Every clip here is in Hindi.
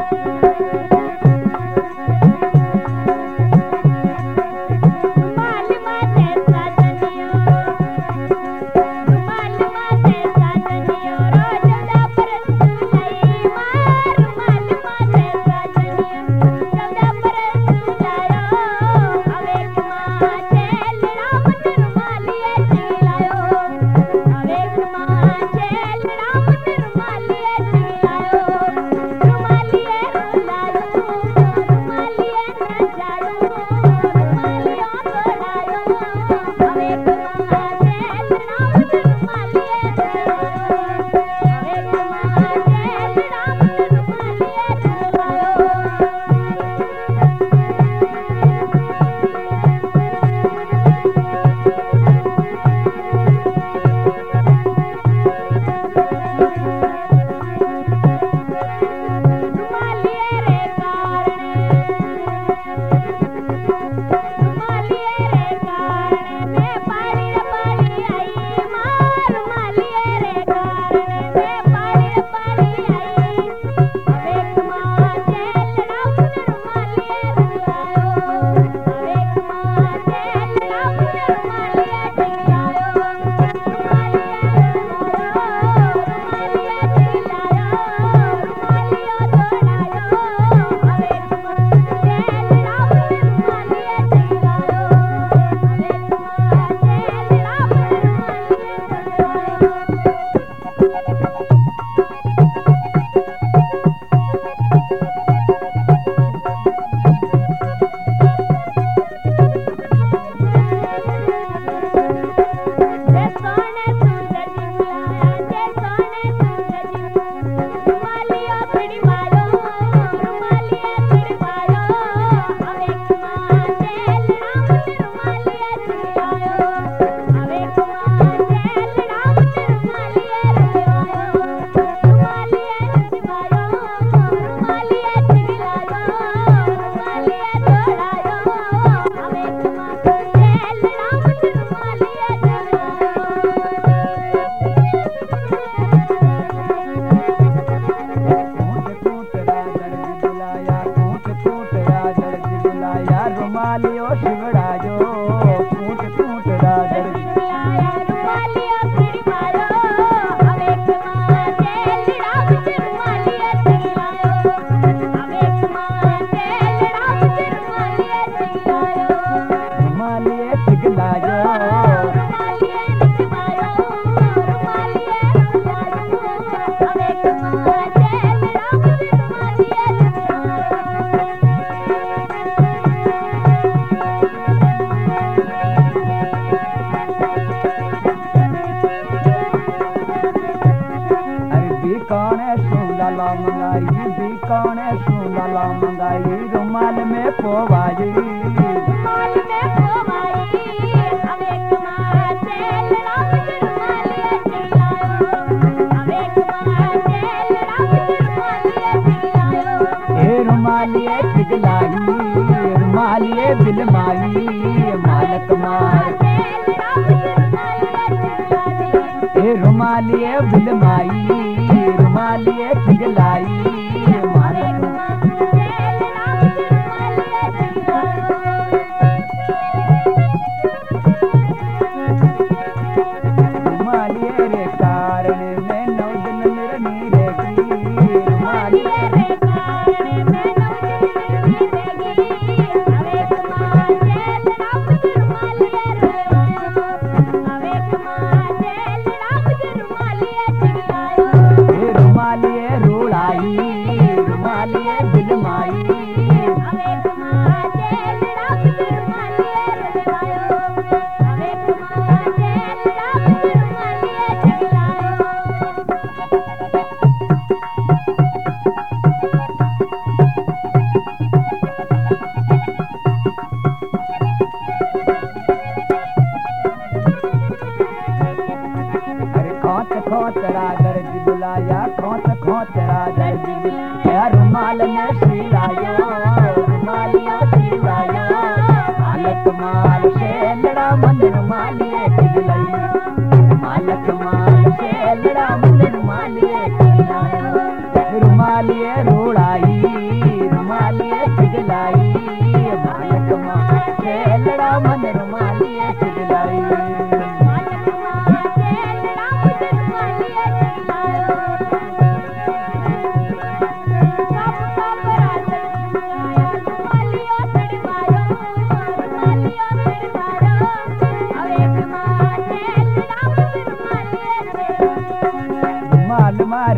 रुमालिए रोड़ाई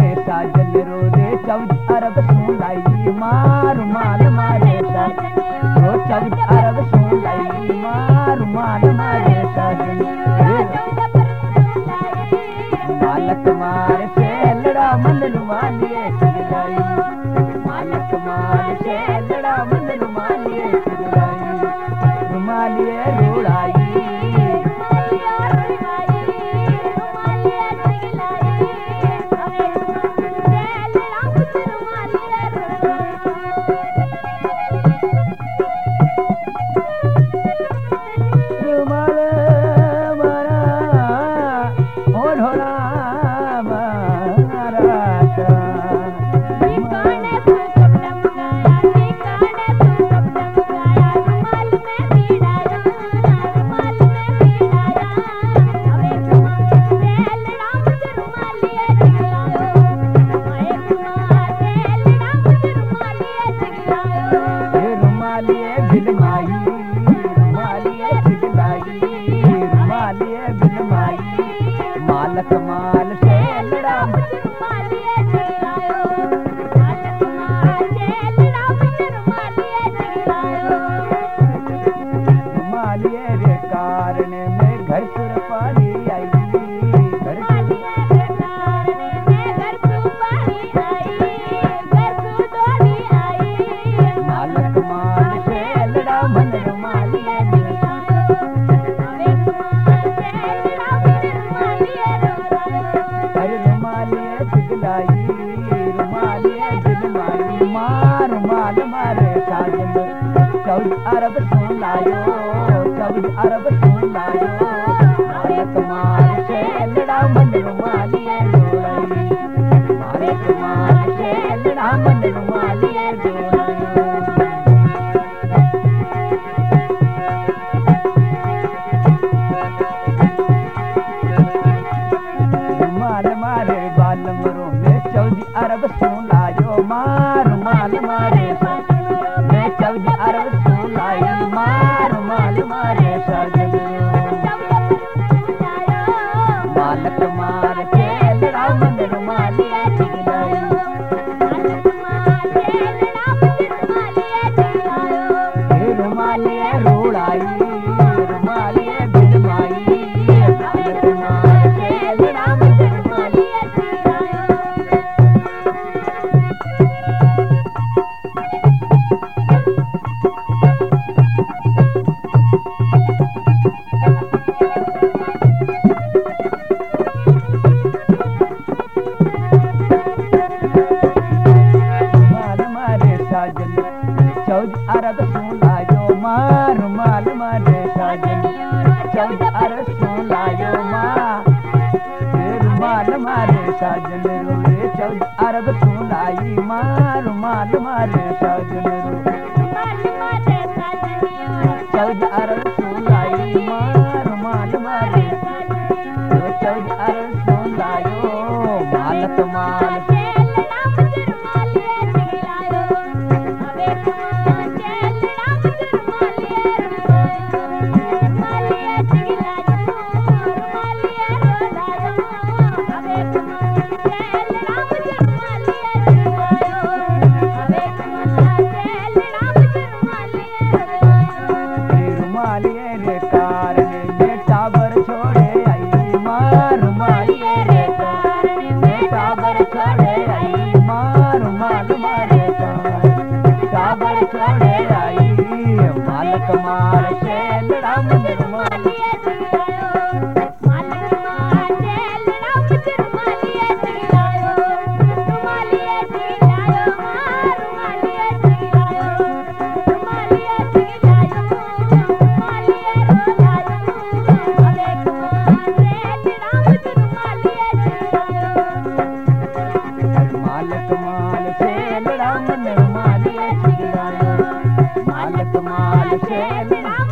मारे साजन रो रे 14 अरब सोन लाई मार माल मारे साजन रो 14 अरब सोन लाई मार माल मारे साजन मालक मार से लड़ा मन रुमालिए चिलाई मालक मार से लड़ा मन रुमालिए चिलाई रुमालिए रोड़ाई मालक माल से लड़ा रुमालिए रे कारण में घर सुर पाली आई घर मालक माल से लड़ा मन रुमालिए मार मारे साजन 14 अरब सोन लायो 14 अरब सोन लायो मालक मार से लड़ा मन रुमालिए जोड़ाई मालक मार से लड़ा मन रुमालिए जोड़ाई माल मारे बाल मरो में 14 अरब सोन लायो मार माल मारे मैं 14 अरब सोन लाई मार माल मारे साजन मालक मार के लड़ा मन रुमालिए चिलाई रुमालिए रोड़ाई रुमालिए बिलमाई मालक मार के लड़ा मन रुमालिए साजन 14 अरब सोन लायो मार माल मारे साजन 14 अरब सोन लायो माल मारे साजन रो रे 14 अरब सोन लाई मार माल मारे साजन रो 14 अरब सोन लाई मार माल मारे 14 अरब सोन लायो मालक माल छोड़े आई मालक मार से लड़ा मन रुमालिए मालक मार से लड़ा मन रुमालिए चिल्लायो रुमालिए चिल्लायो रुमालिए चिल्लायो रुमालिए चिल्लायो रुमालिए रोलायो मालक मार से लड़ा मन रुमालिए चिल्लायो मालक मार से लड़ा मन रुमालिए चिल्लायो मालक माल से